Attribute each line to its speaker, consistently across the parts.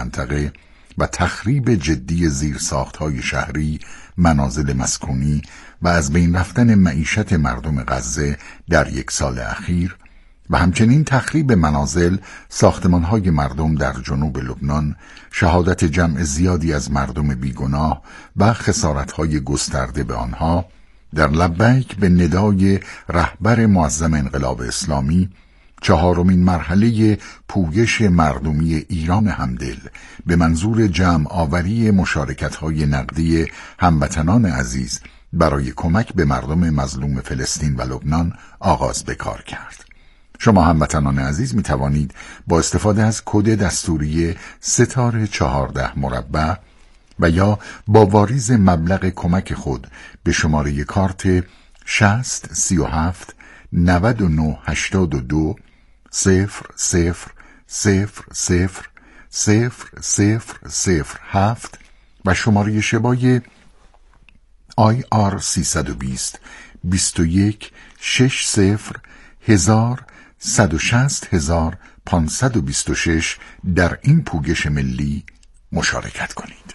Speaker 1: منطقه و تخریب جدی زیرساخت‌های شهری، منازل مسکونی و از بین رفتن معیشت مردم غزه در یک سال اخیر و همچنین تخریب منازل، ساختمان‌های مردم در جنوب لبنان، شهادت جمع زیادی از مردم بیگناه و خسارت‌های گسترده به آنها، در لبیک به ندای رهبر معظم انقلاب اسلامی، چهارمین مرحله پویش مردمی ایران همدل به منظور جمع آوری مشارکت‌های نقدی هموطنان عزیز برای کمک به مردم مظلوم فلسطین و لبنان آغاز به کار کرد. شما هموطنان عزیز می توانید با استفاده از کد دستوری ستاره 14 مربع و یا با واریز مبلغ کمک خود به شماره کارت 60 37 99 82 000007 و شماره شبای IR 320 21 60 1000 160526 در این پوگش ملی مشارکت کنید.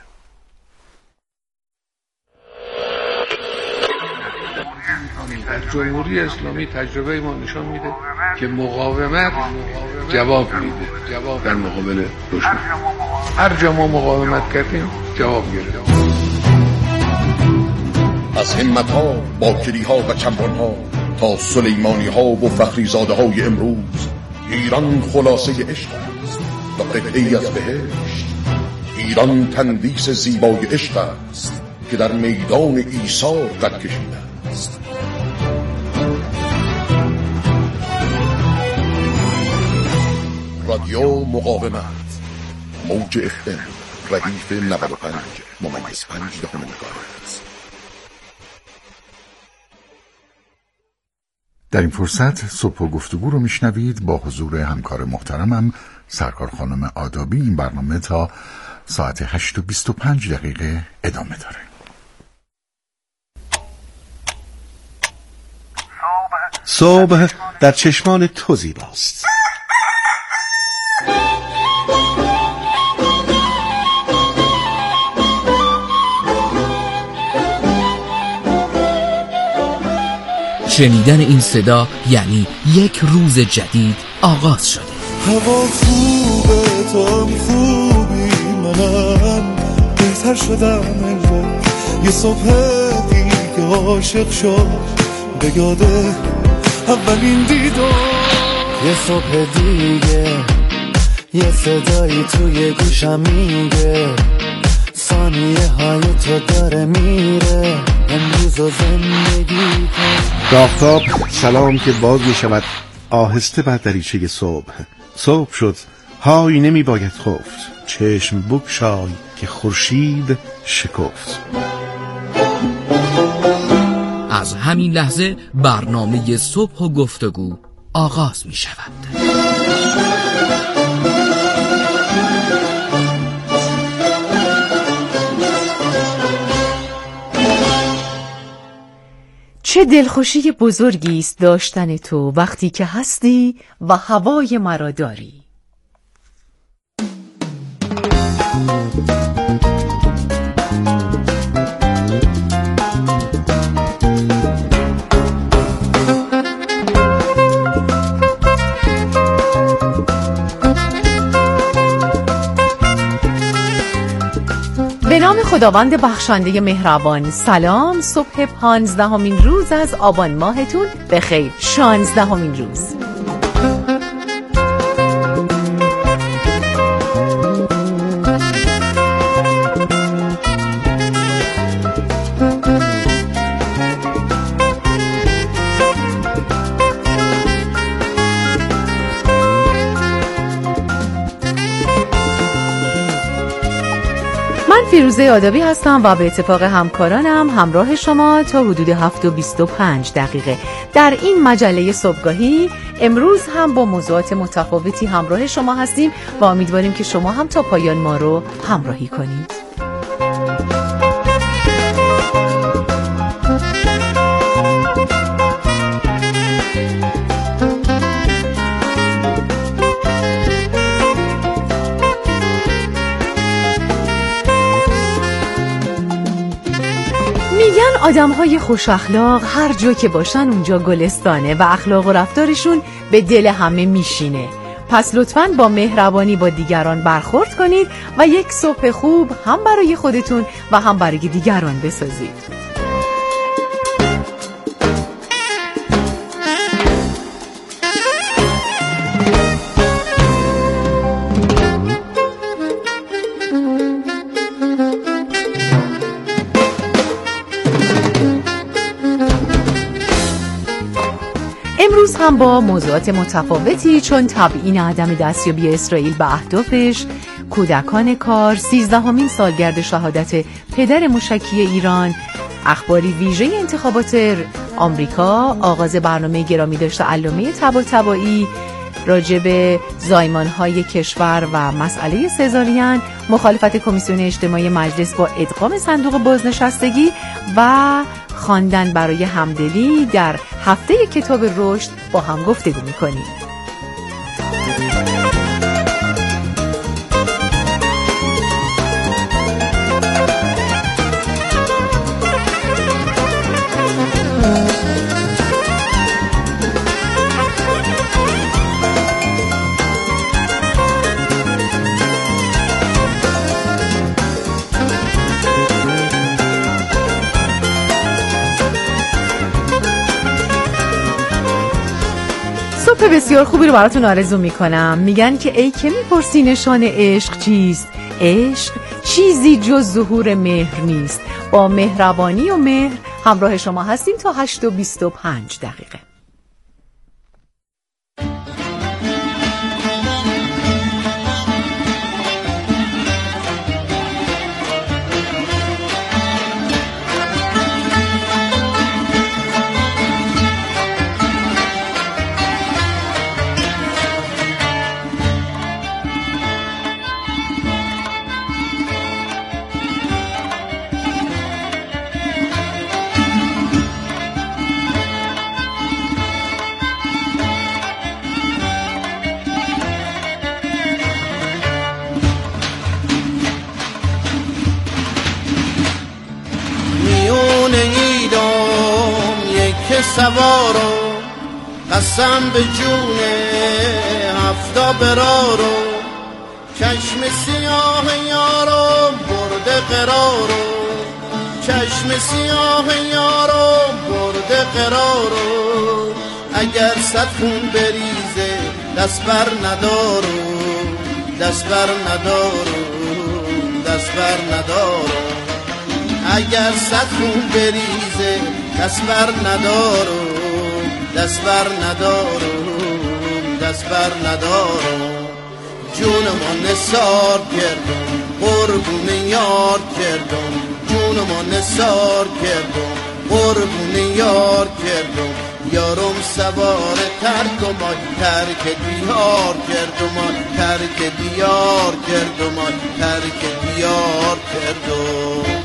Speaker 2: در جمهوری اسلامی تجربه ما نشان میده که مقاومت جواب میده، جواب در مقابل دشمن. هر جا ما مقاومت کردیم جواب گرفتیم.
Speaker 3: از همت‌ها، باکری‌ها و چمران‌ها تا سلیمانی‌ها و فخریزاده‌های امروز، ایران خلاصه عشق است و قطعه‌ای از بهشت. ایران تندیس زیبای عشق است که در میدان ایثار قد کشیده است. رادیو مقاومت، موج FM، ردیف 95.5 مگاهرتز.
Speaker 1: در این فرصت صبح و گفتگو رو میشنوید با حضور همکار محترمم سرکار خانم آدابی. این برنامه تا ساعت 8:25 ادامه داره.
Speaker 4: صبح در چشمان تو زیباست.
Speaker 5: شنیدن این صدا یعنی یک روز جدید آغاز شده.
Speaker 6: هوا خوبه، تو هم خوبی، منم بهتر شدم انگار. یه صبح دیگه عاشق شد به یاده اولین دیدار.
Speaker 7: یه صبح دیگه یه صدایی توی گوشم میگه ثانیه های تو داره میره امروز و زندگی کن.
Speaker 4: آفتاب سلام که باز می شود آهسته بر دریچه صبح. صبح شد، های نمی باید خفت، چشم بگشای که خورشید شکفت.
Speaker 5: از همین لحظه برنامه صبح و گفتگو آغاز می شود.
Speaker 8: چه دلخوشی بزرگی است داشتن تو وقتی که هستی و هوای مرا داری. به نام خداوند بخشنده مهربان. سلام، صبح 15مین روز از آبان ماهتون بخیر. 16مین روز. فیروزه آدابی هستم و به اتفاق همکارانم همراه شما تا حدود 7:25 در این مجله صبحگاهی. امروز هم با موضوعات متفاوتی همراه شما هستیم و امیدواریم که شما هم تا پایان ما رو همراهی کنید. میگن آدم‌های خوش اخلاق هر جا که باشن اونجا گلستانه و اخلاق و رفتارشون به دل همه میشینه. پس لطفاً با مهربانی با دیگران برخورد کنید و یک صبح خوب هم برای خودتون و هم برای دیگران بسازید. امروز هم با موضوعات متفاوتی چون تبیین عدم دستیابی اسرائیل به اهدافش، کودکان کار، 13مین سالگرد شهادت پدر موشکی ایران، اخباری ویژه انتخابات آمریکا، آغاز برنامه گرامی داشته علامه طباطبایی، راجع به زایمان‌های کشور و مسئله سزارین، مخالفت کمیسیون اجتماعی مجلس با ادغام صندوق بازنشستگی و خواندن برای همدلی در هفته کتاب رشد با هم گفتگو می‌کنیم. صبح بسیار خوبی رو براتون آرزو میکنم. میگن که ای که میپرسی نشان عشق چیست؟ عشق چیزی جز ظهور مهر نیست. با مهربانی و مهر همراه شما هستیم تا 8:25 دقیقه.
Speaker 9: سوارو قسم به جون هفتا برارو چشم سیاه یارو برده قرارو چشم سیاه یارو برده قرارو اگر صد خون بریزه دست بر ندارو دست بر ندارو دست بر ندارو اگر صد خون بریزه دست بر ندارو دست بر ندارو دست بر ندارو جونمو نثار کردم قربون یار کردم جونمو نثار کردم قربون یار کردم یارم سوار ترک و ما ترک دیار کردم ترک دیار کردم ترک دیار کردم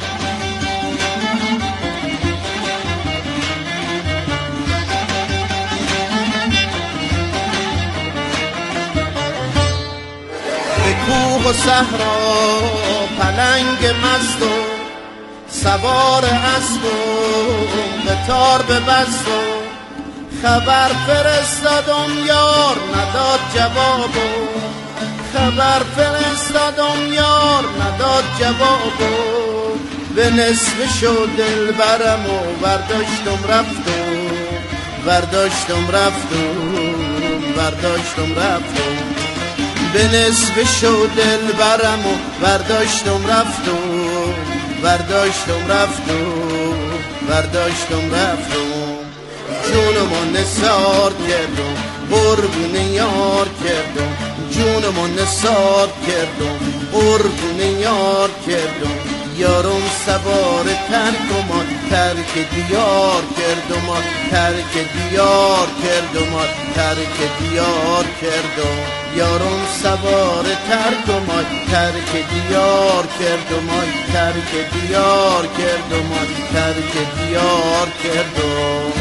Speaker 9: کوه و صحرا پلنگ مست و سوار اسب و قطار به بست و خبر فرستادم یار نداد جوابو خبر فرستادم یار نداد جوابو به نصف شد دل برم و برداشتم رفتم برداشتم رفتم برداشتم رفتم به نصف شد دل برم و برداشتم رفتم برداشتم رفتم برداشتم رفتم جونمو نثار کردم قربون یار کردم جونمو نثار کردم قربون یار کردم یارم سوار ترک و ما ترک دیار کردم ترک دیار کردم ترک دیار کردم یارم سوار ترک و ما ترک دیار کردم ترک دیار کردم ترک دیار کردم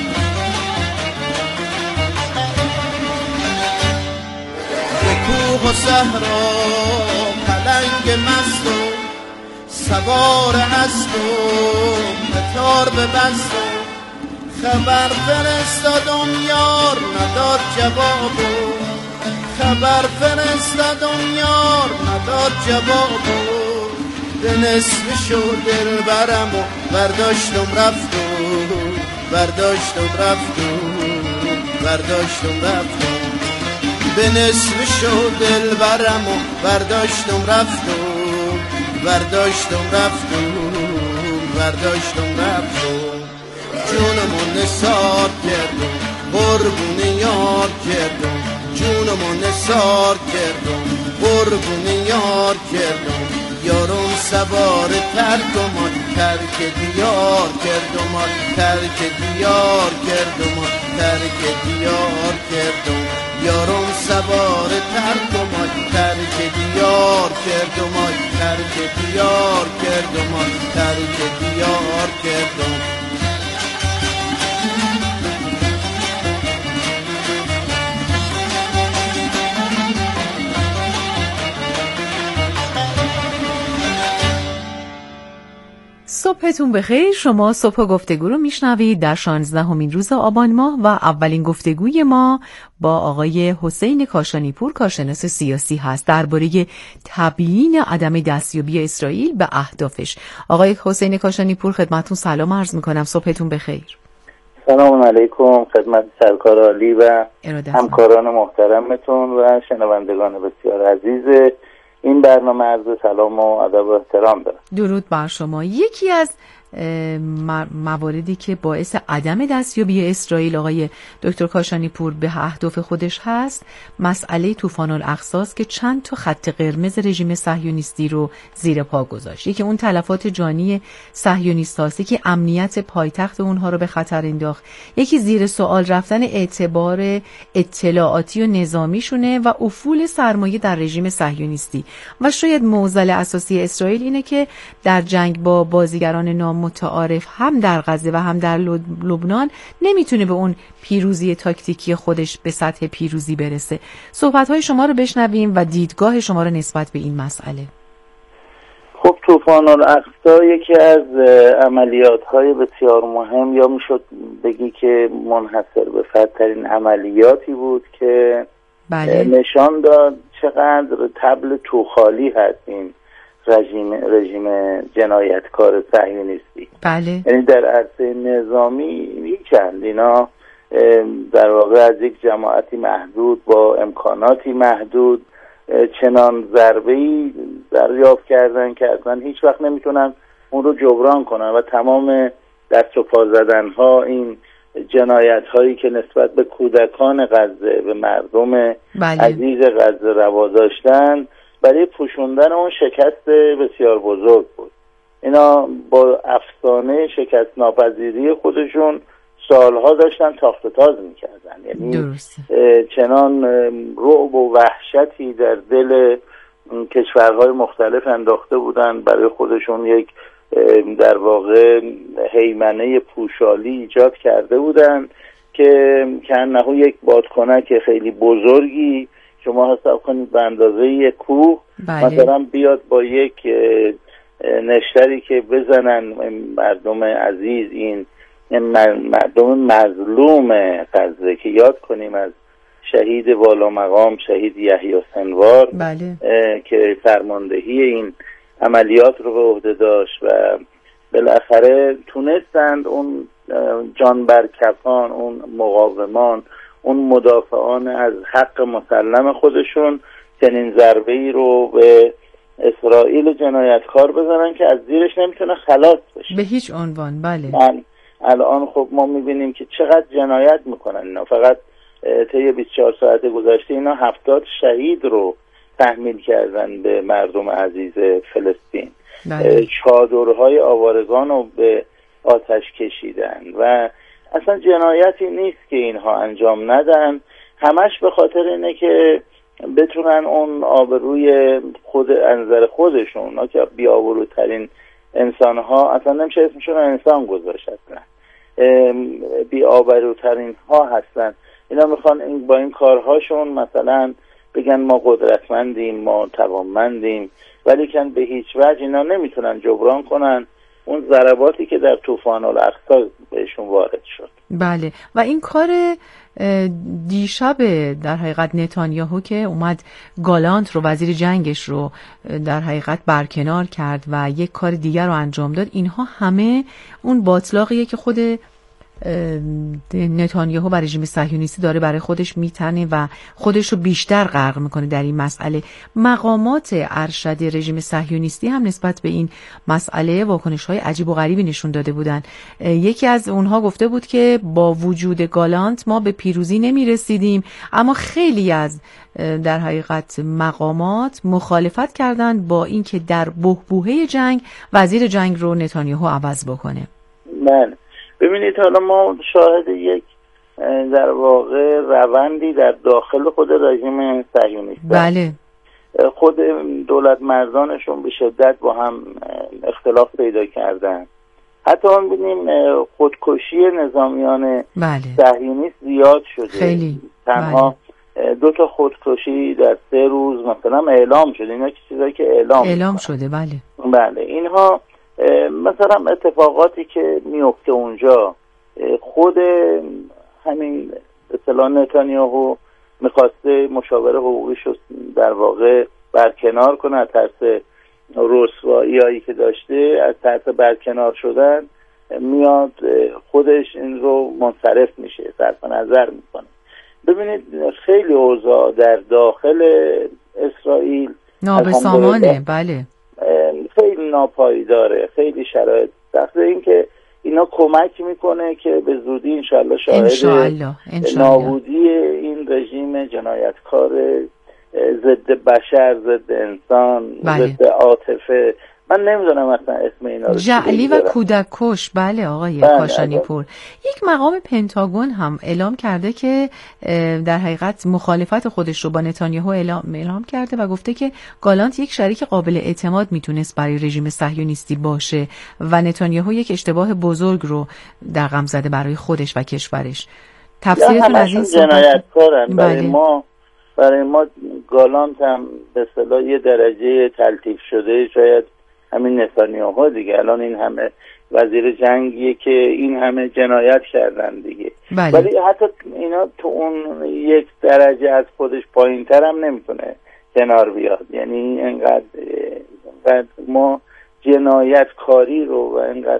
Speaker 9: و صحرا پلنگ مست و سوار اسب و قطار ببست و خبر فرستادم یار نداد جواب و خبر فرستادم یار نداد جواب و به نصف شو دل برم و برداشتم رفت و برداشتم رفت و برداشتم رفت و به نصف شو دل برم و برداشتم رفت و برداشتم رفت و برداشتم رفت و جونمو نثار کردم قربون یار کردم جونمو نثار کردم قربون یار کردم یارم سوار ترکمان ترک دیار کردم ترک دیار کردم ترک دیار کردم یارم سوار ترکمان ترک دیار کردم ترک دیار کردم ترک دیار کردم
Speaker 8: صبحتون بخیر. شما صبح گفتگو رو میشنوید در 16مین روز آبان ماه و اولین گفتگوی ما با آقای حسین کاشانیپور کارشناس سیاسی هست درباره تبیین عدم دستیابی اسرائیل به اهدافش. آقای حسین کاشانیپور خدمتتون سلام عرض میکنم. صبحتون بخیر.
Speaker 10: سلام علیکم خدمت سرکار عالی و همکاران محترمتون و شنوندگان بسیار عزیز این برنامه عرض سلام و ادب و احترام دارم.
Speaker 8: درود بر شما. یکی از مواردی که باعث عدم دستیابی اسرائیل آقای دکتر کاشانیپور به اهداف خودش هست مسئله طوفان الاقصی است که چند تا خط قرمز رژیم صهیونیستی رو زیر پا گذاشت. یکی اون تلفات جانی صهیونیست‌هاست که امنیت پایتخت اونها رو به خطر انداخت، یکی زیر سوال رفتن اعتبار اطلاعاتی و نظامیشونه و افول سرمایه در رژیم صهیونیستی و شاید معضل اساسی اسرائیل اینه که در جنگ با بازیگران نامتعارف هم در غزه و هم در لبنان نمیتونه به اون پیروزی تاکتیکی خودش به سطح پیروزی برسه. صحبت‌های شما رو بشنویم و دیدگاه شما رو نسبت به این مسئله.
Speaker 10: خب طوفان الاقصی یکی از عملیات‌های بسیار مهم یا میشد بگی که منحصر به فردترین عملیاتی بود که نشان داد چقدر طبل توخالی هست این رژیم جنایتکار صهیونیستی.
Speaker 8: بله.
Speaker 10: یعنی در عرصه نظامی میکند اینا در واقع از یک جماعتی محدود با امکاناتی محدود چنان ضربه‌ای دریافت کردن که اصلا هیچ وقت نمیتونن اون رو جبران کنن و تمام دست و پا زدن‌ها این جنایت‌هایی که نسبت به کودکان غزه به مردم عزیز غزه روا داشتن برای پوشوندن اون شکست بسیار بزرگ بود. اینا با افسانه شکست ناپذیری خودشون سالها داشتن تاخت و تاز میکردن، یعنی چنان رعب و وحشتی در دل کشورهای مختلف انداخته بودن برای خودشون یک در واقع هیمنه پوشالی ایجاد کرده بودن که کنهو یک بادکنک خیلی بزرگی شما حساب کنید به اندازه یک کوه مثلا بیاد با یک نشتری که بزنن مردم عزیز این مردم مظلوم غزه که یاد کنیم از شهید والا مقام شهید یحیی سنوار که فرماندهی این عملیات رو به عهده داشت و بالاخره تونستند اون جانبرکفان اون مقاومان اون مدافعان از حق مسلم خودشون چنین ضربه‌ای رو به اسرائیل جنایتکار بزنن که از زیرش نمیتونه خلاص بشه
Speaker 8: به هیچ عنوان. بله
Speaker 10: الان خب ما میبینیم که چقدر جنایت میکنن اینا. فقط طی 24 ساعت گذشته اینا 70 شهید رو تحمیل کردن به مردم عزیز فلسطین. چادرهای آوارگان رو به آتش کشیدن و اصلا جنایتی نیست که اینها انجام ندن، همش به خاطر اینه که بتونن اون آبروی خود انظر خودشون، اونا که بی‌آبروترین انسان‌ها اصلا نمیشه اسمشون انسان گذاشت، اصلا بی‌آبروترین ها هستن. اینا میخوان با این کارهاشون مثلا بگن ما قدرتمندیم، ما توانمندیم، ولی کن به هیچ وجه اینا نمیتونن جبران کنن اون ضرباتی که در طوفان الاقصی بهشون وارد شد.
Speaker 8: بله، و این کار دیشب در حقیقت نتانیاهو که اومد گالانت رو، وزیر جنگش رو در حقیقت برکنار کرد و یک کار دیگر رو انجام داد، اینها همه اون باطلاقیه که خود نتانیاهو و رژیم صهیونیستی داره برای خودش میتنه و خودش رو بیشتر غرق میکنه در این مسئله. مقامات ارشد رژیم صهیونیستی هم نسبت به این مسئله واکنش‌های عجیب و غریبی نشون داده بودن. یکی از اونها گفته بود که با وجود گالانت ما به پیروزی نمیرسیدیم، اما خیلی از در حقیقت مقامات مخالفت کردند با اینکه در بحبوحه جنگ وزیر جنگ رو نتانیاهو عوض بکنه.
Speaker 10: ببینید حالا ما شاهد یک در واقع روندی در داخل خود رژیم صهیونیستی.
Speaker 8: بله.
Speaker 10: خود دولت مردانشون به شدت با هم اختلاف پیدا کردن. حتی ما ببینیم خودکشی نظامیان صهیونیست زیاد شده.
Speaker 8: خیلی.
Speaker 10: تنها 2 خودکشی در 3 روز مثلا اعلام شده. اینا چیزایی که اعلام شده. بله. اینها مثلا اتفاقاتی که میفته اونجا، خود همین اصطلاح نتانیاهو میخواسته مشاور حقوقیش رو در واقع برکنار کنه از ترس رسوایی‌هایی که داشته، از ترس برکنار شدن میاد خودش این رو منصرف میشه، صرف نظر میکنه. ببینید خیلی اوضاع در داخل اسرائیل
Speaker 8: نابسامانه. بله،
Speaker 10: خیلی ناپایداره، خیلی شرایط سخته. این که اینا کمک میکنه که به زودی انشالله شاهد نابودی این رژیم جنایتکار ضد بشر، ضد انسان، ضد عاطفه، من نمیدونم اصلا اسم اینا رو،
Speaker 8: جعلی و کودک کش. بله آقای کاشانی پور. یک مقام پنتاگون هم اعلام کرده که در حقیقت مخالفت خودش رو با نتانیاهو اعلام کرده و گفته که گالانت یک شریک قابل اعتماد میتونست برای رژیم صهیونیستی باشه و نتانیاهو یک اشتباه بزرگ رو در غم زده برای خودش و کشورش. تفسیرتون از این
Speaker 10: جنایتکارن. برای ما گالانت هم به اصطلاح یه درجه تلطیف شده، شاید همین نتانیاهو دیگه. الان این همه وزیر جنگیه که این همه جنایت کردن دیگه. ولی حتی اینا تو اون یک درجه از خودش پایین‌تر هم نمیتونه کنار بیاد. یعنی انقدر ما جنایت کاری رو و انقدر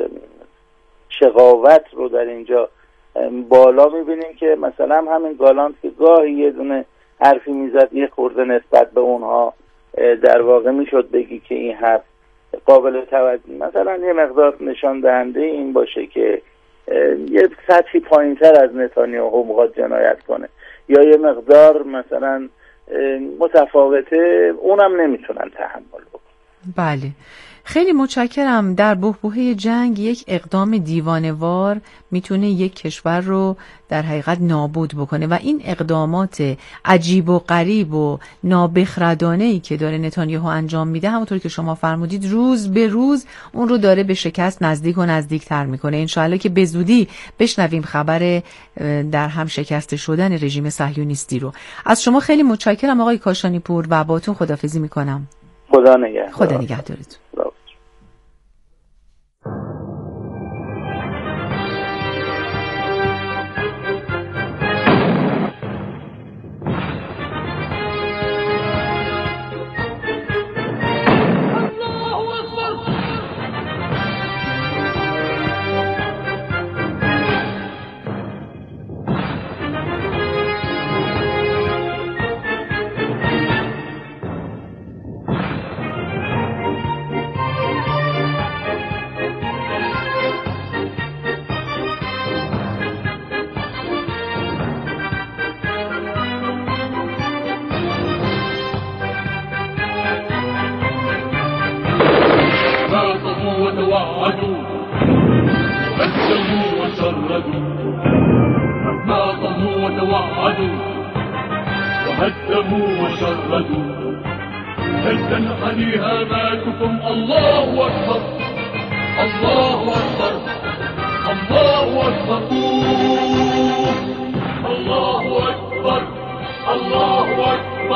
Speaker 10: شقاوت رو در اینجا بالا میبینیم که مثلا همین گالانت که گاهی یه دونه حرفی میزد یه خورده نسبت به اونها در واقع میشد بگی که این حرف قابل توجه، مثلا یه مقدار نشان دهنده این باشه که یه سطحی پایینتر از نتانیاهو میخواد جنایت کنه، یا یه مقدار مثلا متفاوته، اونم نمیتونن تحمل بکنن.
Speaker 8: بله، خیلی متشکرم. در بحبوحه جنگ یک اقدام دیوانه‌وار میتونه یک کشور رو در حقیقت نابود بکنه و این اقدامات عجیب و غریب و نابخردانه‌ای که داره نتانیاهو انجام میده، همونطور که شما فرمودید روز به روز اون رو داره به شکست نزدیک و نزدیکتر میکنه. انشاءالله که به زودی بشنویم خبر در هم شکست شدن رژیم صهیونیستی رو. از شما خیلی متشکرم آقای کاشانی پور و باهاتون خداحافظی میکنم.
Speaker 10: خدا نگهدار.
Speaker 8: خدا نگهدارتون.
Speaker 11: وتوعدوا قدموا وشردوا ناطموا وتوعدوا وهدموا وشردوا لن تنحني هاماتكم. الله أكبر الله أكبر الله أكبر الله أكبر الله أكبر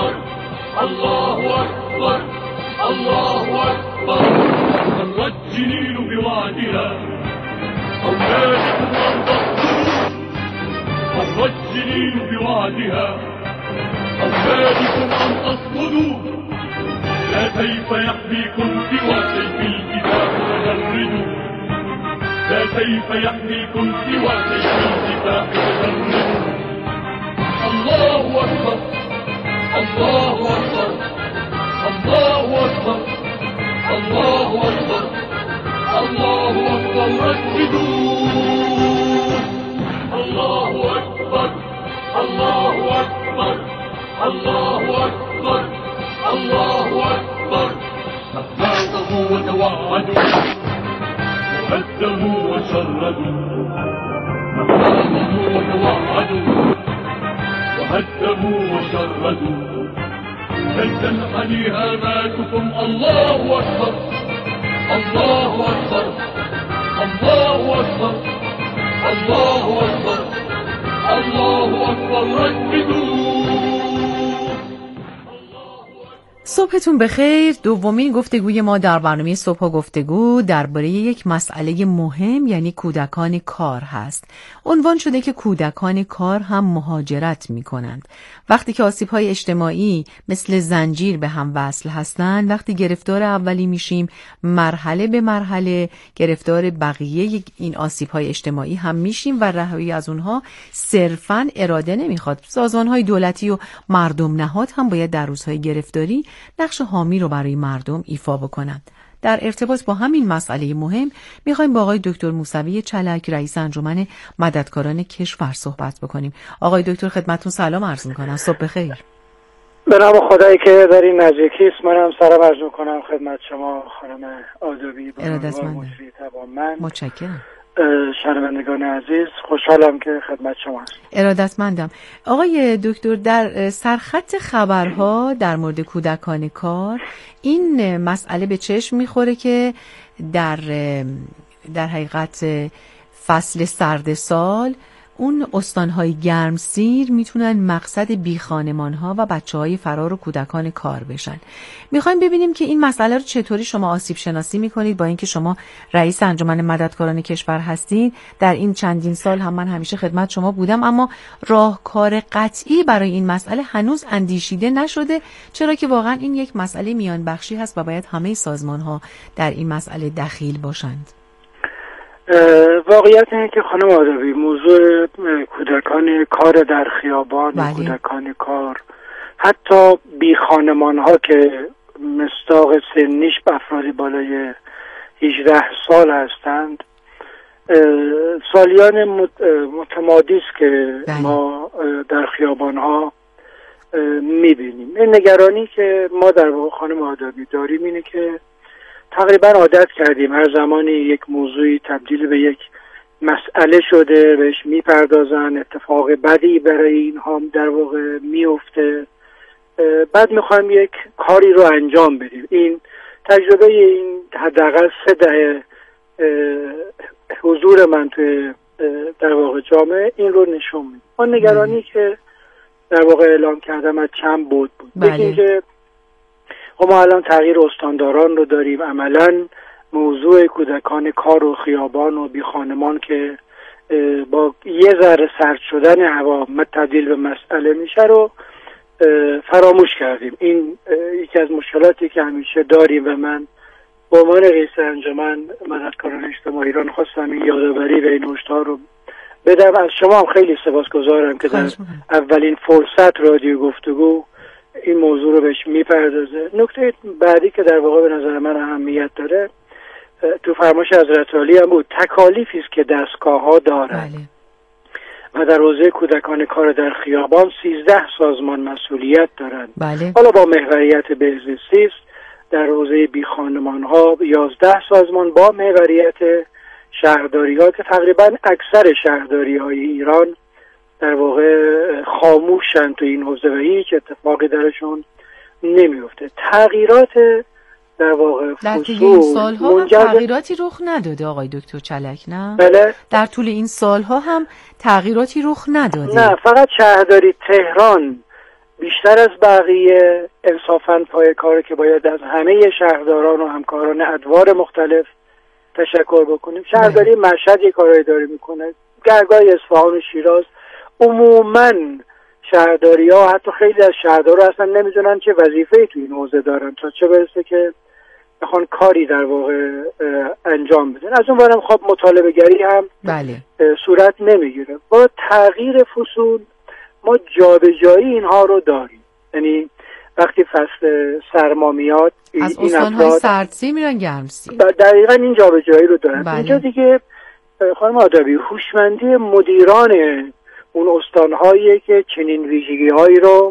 Speaker 11: مر السنين بوعدها أولادكم أن تصمدوا لا سيف يحميكم سوى سيف الكتاب فجردوا لا سيف يحميكم سوى سيف الكتاب فجردوا الله أكبر الله أكبر الله أكبر الله أكبر الله أكبر رددوا الله أكبر الله أكبر الله أكبر الله أكبر أخلاقه وتوعدوا وهدموا وشردوا أخلاقه وتوعدوا وهدموا وشردوا لن تنحني هاماتكم الله أكبر الله أكبر الله أكبر الله أكبر الله أكبر رددوا.
Speaker 8: صبحتون بخیر. دومین گفتگوی ما در برنامه صبح گفتگو درباره یک مسئله مهم یعنی کودکان کار هست. عنوان شده که کودکان کار هم مهاجرت می کنند. وقتی که آسیب‌های اجتماعی مثل زنجیر به هم وصل هستند، وقتی گرفتار اولی میشیم، مرحله به مرحله گرفتار بقیه این آسیب‌های اجتماعی هم میشیم و رهایی از اونها صرفاً اراده نمیخواد. سازمان‌های دولتی و مردم نهاد هم باید در روزهای گرفتاری نقش حامی رو برای مردم ایفا بکنند. در ارتباط با همین مسئله مهم میخوایم با آقای دکتر موسوی چلک رئیس انجمن مددکاران کشور صحبت بکنیم. آقای دکتر خدمتتون سلام عرض میکنم. صبح بخیر.
Speaker 12: به نام خدایی که در این نزدیکی است منم سلام عرض میکنم خدمت شما خانم آدوبی
Speaker 8: ارادتمندم.
Speaker 12: من
Speaker 8: متشکرم.
Speaker 12: شنوندگان عزیز خوشحالم که خدمت شما هستم.
Speaker 8: ارادتمندم. آقای دکتر در سرخط خبرها در مورد کودکان کار این مسئله به چشم میخوره که در حقیقت فصل سرد سال اون استانهای گرمسیر میتونن مقصد بیخانمانها و بچه‌های فرار و کودکان کار بشن. میخوایم ببینیم که این مسئله رو چطوری شما آسیب شناسی میکنید، با اینکه شما رئیس انجمن مددکاران کشور هستید. در این چندین سال هم من همیشه خدمت شما بودم، اما راهکار قطعی برای این مسئله هنوز اندیشیده نشده، چرا که واقعا این یک مسئله میان بخشی هست و باید همه سازمانها در این مسئله دخیل باشند.
Speaker 12: واقعیت اینه که خانم آدوی موضوع کودکان کار در خیابان و کودکان کار، حتی بی خانمان ها که مصداق سنیش به افرادی بالای 18 سال هستند، سالیان متمادی است که ما در خیابان ها میبینیم. این نگرانی که ما در واقع خانم آدوی داریم اینه که تقریبا عادت کردیم هر زمانی یک موضوعی تبدیل به یک مسئله شده بهش میپردازن، اتفاق بدی برای اینها در واقع میفته، بعد میخوایم یک کاری رو انجام بدیم. این تجربه این حداقل 3 دهه حضور من توی در واقع جامعه این رو نشون میده. اون نگرانی که در واقع اعلام کردم از چند بود. یکی که ما الان تغییر استانداران رو داریم، عملاً موضوع کودکان کار و خیابان و بی خانمان که با یه ذره سرد شدن هوا تبدیل به مسئله میشه رو فراموش کردیم. این یکی از مشکلاتی که همیشه داریم و من به عنوان رئیس انجمن مددکاران اجتماعی ایران خواستم این یادآوری و این هشدار رو بدم. از شما هم خیلی سپاسگزارم که در اولین فرصت رادیو گفتگو این موضوع رو بهش میپردازه. نکته بعدی که در واقع به نظر من اهمیت داره تو فرمایش حضرت عالی هم بود، تکالیفی است که دستگاه ها دارن و در حوزه کودکان کار در خیابان 13 سازمان مسئولیت دارن. حالا با محوریت بهزیستی است. در حوزه بی خانمان ها 11 سازمان با محوریت شهرداری ها که تقریبا اکثر شهرداری های ایران در واقع خاموشن تو این حوزه و هیچ اتفاقی درشون نمیفته. تغییرات در واقع
Speaker 8: در طول این سالها هم تغییراتی رخ نداده آقای دکتر چلک، نه؟
Speaker 12: بله؟
Speaker 8: در طول این سالها هم تغییراتی رخ نداده.
Speaker 12: نه، فقط شهرداری تهران بیشتر از بقیه انصافاً پای کاره که باید از همه شهرداران و همکاران ادوار مختلف تشکر بکنیم. شهرداری مشهد یک کارایی داره میکنه، گرگای اصفهان و شیراز عموماً شهرداری ها، حتی خیلی از شهردارها اصلا نمیدونن چه وظیفه‌ای تو این حوزه دارن، تا چه برسه که بخوان کاری در واقع انجام بدن. از اون برم خب مطالبه گری هم
Speaker 8: بله.
Speaker 12: صورت نمیگیره. با تغییر فصول ما جابجایی اینها رو داریم، یعنی وقتی فصل سرما میاد
Speaker 8: از استان‌های سردسیر میرن گرمسیر،
Speaker 12: دقیقاً این جابجایی رو دارن.
Speaker 8: بله.
Speaker 12: اینجا دیگه خانم آدابی هوشمندی مدیران اون استان‌هایی که چنین ویژگی‌هایی رو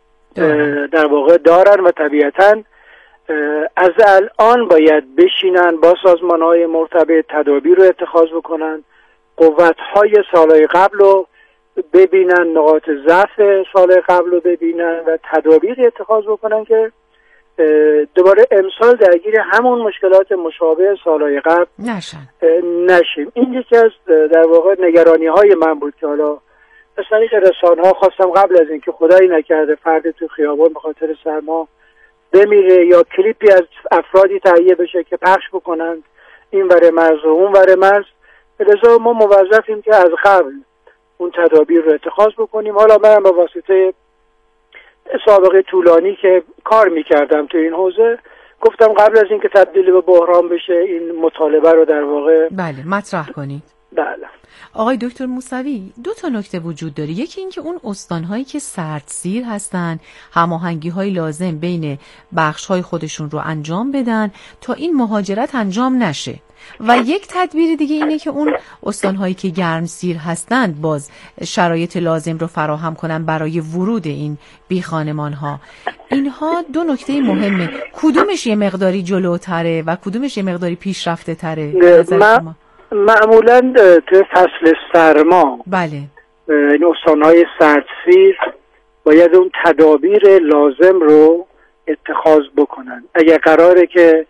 Speaker 12: در واقع دارن و طبیعتاً از الان باید بشینن با سازمان‌های مرتبط تدابیر رو اتخاذ بکنن، قوت‌های سال‌های قبل رو ببینن، نقاط ضعف سال قبل رو ببینن و تدابیر اتخاذ بکنن که دوباره امسال درگیر همون مشکلات مشابه سالهای قبل نشیم. این یکی از در واقع نگرانی‌های من بود که حالا از طریق رسانه‌ها خواستم قبل از اینکه خدایی نکرده فرد تو خیابان به خاطر سرما بمیره یا کلیپی از افرادی تهیه بشه که پخش بکنند این ور مرز و اون ور مرز، لذا ما موظفیم که از قبل اون تدابیر رو اتخاذ بکنیم. حالا من با واسطه سابقه طولانی که کار میکردم تو این حوزه گفتم قبل از اینکه تبدیل به بحران بشه این مطالبه رو در واقع
Speaker 8: مطرح کنید.
Speaker 12: بله.
Speaker 8: آقای دکتر موسوی، دو تا نکته وجود داره. یکی این که اون استان‌هایی که سردسیر هستن هماهنگی‌های لازم بین بخش‌های خودشون رو انجام بدن تا این مهاجرت انجام نشه، و یک تدبیر دیگه اینه که اون استان‌هایی که گرمسیر هستند باز شرایط لازم رو فراهم کنن برای ورود این بیخانمان‌ها. اینها دو نکته مهمه. کدومش یه مقداری جلوتره و کدومش یه مقداری پیشرفته تره؟
Speaker 12: معمولاً تو فصل سرما
Speaker 8: بله
Speaker 12: این استان‌های سردسیر باید اون تدابیر لازم رو اتخاذ بکنن. اگر قراره که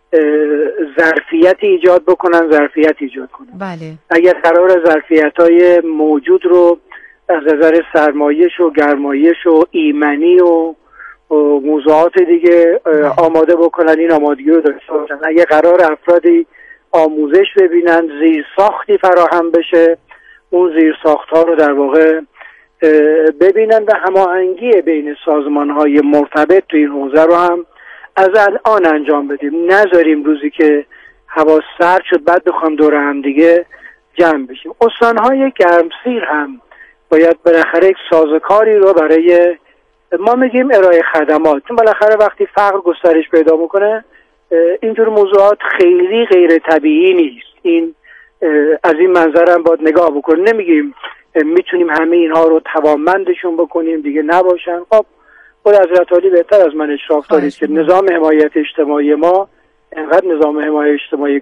Speaker 12: ظرفیت ایجاد بکنن ظرفیت ایجاد کنن.
Speaker 8: بله.
Speaker 12: اگر قرار ظرفیت‌های موجود رو از نظر سرمایش و گرمایش و ایمنی و موضوعات دیگه آماده بکنن، این آمادگی رو داشته باشن. اگر قرار افرادی آموزش ببینن، زیرساختی فراهم بشه، اون زیرساخت‌ها رو در واقع ببینن و هماهنگی بین سازمان‌های مرتبط تو این حوزه رو هم از الان انجام بدیم. نذاریم روزی که هوا سرد شد بعد بخوام دور هم دیگه جمع بشیم. استان‌های گرمسیر هم باید بالاخره یک سازوکاری رو برای ما میگیم ارائه خدمات، چون بالاخره وقتی فقر گسترش پیدا میکنه اینجور موضوعات خیلی غیر طبیعی نیست. این از این منظر هم باید نگاه بکنیم. نمیگیم میتونیم همه اینها رو توانمندشون بکنیم دیگه نباشن. خب خود حضرت عالی بهتر از من اشراف دارید که نظام حمایت اجتماعی ما انقدر نظام حمایت اجتماعی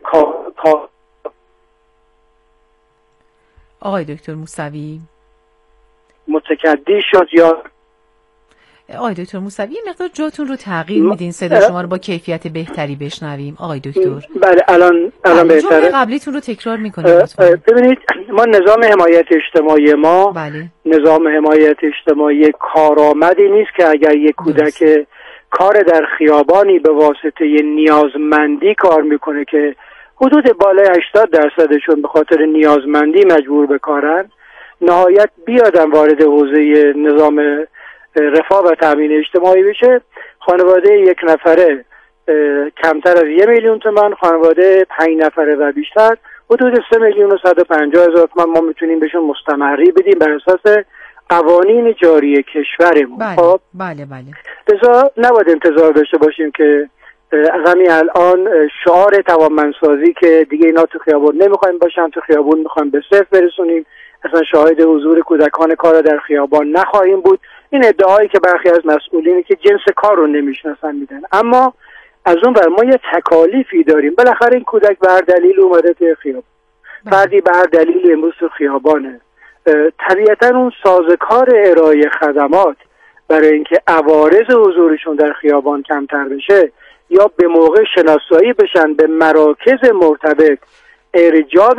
Speaker 8: آقای دکتر موسوی
Speaker 12: متکدی شد یا
Speaker 8: آقای دکتر موسوی یه مقدار جاتون رو تغییر میدین صدا شما رو با کیفیت بهتری بشنویم. آقای دکتر
Speaker 12: بله الان بهتره.
Speaker 8: جمله قبلیتون رو تکرار میکنید.
Speaker 12: ببینید ما نظام حمایت اجتماعی ما
Speaker 8: بله.
Speaker 12: نظام حمایت اجتماعی کارآمدی نیست که اگر یک کودک کار در خیابانی به واسطه نیازمندی کار میکنه که حدود بالای 80%شون به خاطر نیازمندی مجبور به کارن، نهایت بیادم وارد حوزه نظام رفاه و تامین اجتماعی بشه، خانواده یک نفره کمتر از 1 میلیون تومان، خانواده 5 نفره و بیشتر حدود 3,150,000 تومان ما میتونیم بهشون مستمری بدیم بر اساس قوانین جاری کشورمون.
Speaker 8: بله.
Speaker 12: خب
Speaker 8: بله بله.
Speaker 12: لذا نباید انتظار داشته باشیم که از همین الان شعار توانمندسازی که دیگه اینا تو خیابون نمیخوایم باشن، تو خیابون میخوایم به صفر برسونیم، اصلا شاهد حضور کودکان کار در خیابان نخواهیم بود. این ادعایی که برخی از مسئولینی که جنس کار رو نمیشناسن میدن. اما از اون ور ما یه تکالیفی داریم. بالاخره این کودک به هر دلیل اومده توی خیابان، فردی به هر دلیل امروز تو خیابانه، طبیعتا اون سازوکار ارائه خدمات برای اینکه عوارض حضورشون در خیابان کمتر بشه یا به موقع شناسایی بشن، به مراکز مرتبط ارجاع